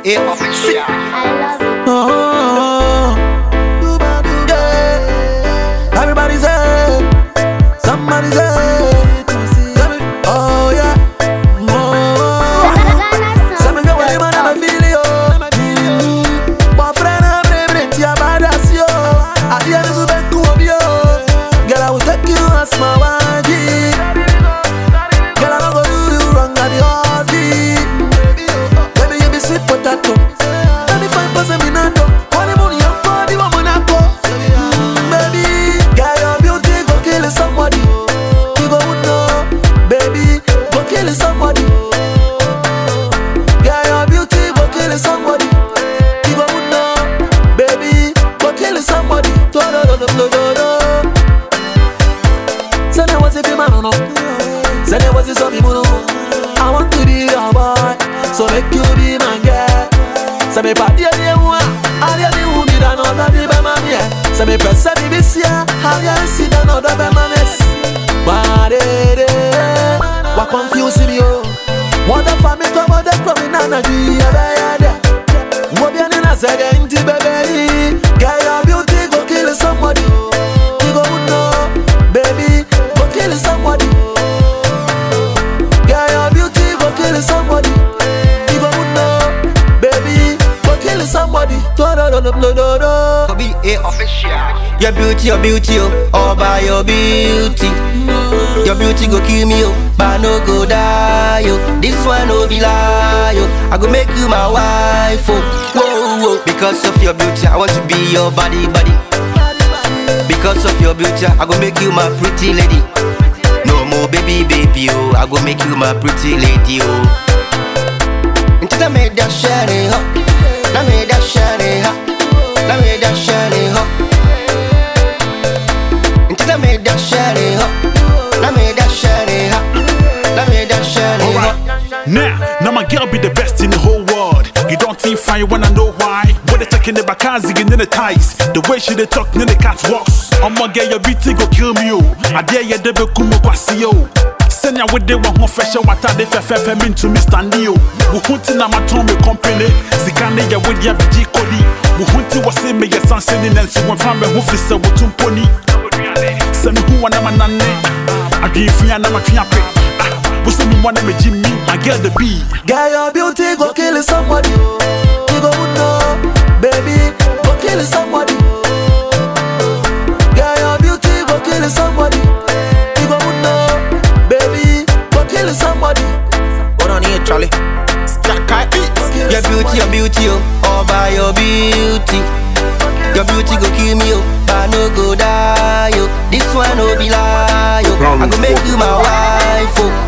it official. I love it. Oh, yeah. Everybody say, somebody say, oh yeah. Oh, some of you want to man, I'm feeling you. My friend, I'm bringing to your bad ass, yo. I hear this with a cool, yo. Girl, I will take you as my wife. Girl, I'm gonna do you wrong at the heartbeat. Baby, you be sweet potato. Let me find person in a door. Money, money, and body, woman, I go. Baby, girl, your beauty go kill somebody. You go know, baby, go kill somebody. Girl, your beauty go kill somebody. You go know, baby, go kill somebody. Say there was a man, no. Say there was a some people, no. I want to be your boy, so make you be my girl. Say me party a day one, all you do me da no da be my man, yeah. Say me press a BBC, all you see da no da be my mess. What confuse me, oh? What the fuck me come out the club in energy, yeah. What be an answer, empty baby? Girl, your beauty go kill somebody. You go know, baby, go kill somebody. Girl, your beauty go kill somebody. You go know, baby, go kill somebody. Be it official. Your beauty, oh, all by your beauty. Your beauty go kill me, oh, but no go die, oh. This one no be lie, oh. I go make you my wife, oh. Whoa, whoa. Because of your beauty, I want to be your body. Because of your beauty, I go make you my pretty lady. No more baby, oh. I go make you my pretty lady, oh. Until I made that shining, huh? I made that shining, huh? I made that shining, huh? Until I made that shining, huh? I made that shining, huh? I made that shining, huh? Now my girl be the best in the whole world. You don't think fine, you wanna know why? When they taking the back, zigging in the ties. The way she they talk, then the cat walks. I'ma get your beauty go kill me, oh. I dare you debe kumo kwasi, oh. Send ya with the one fresh water, they fefe mean to Mr. Neo. We hunting na maton me company. Zikane ya with ya BG Kodi. We hunting was say me ya san sending and so when family who fisa wutum pony. Send me who wanna manane. I give you an amatriape. We send me one me Jimmy, I get the B. Girl, your beauty go kill somebody. You go know, baby, go kill somebody. Girl, your beauty go kill somebody. You go know, baby, go kill somebody. What on here, Charlie? Your beauty, oh, all by your beauty. Your beauty go kill me, oh, but no go die, oh. This one no be lie, oh. I go make you my wife, oh.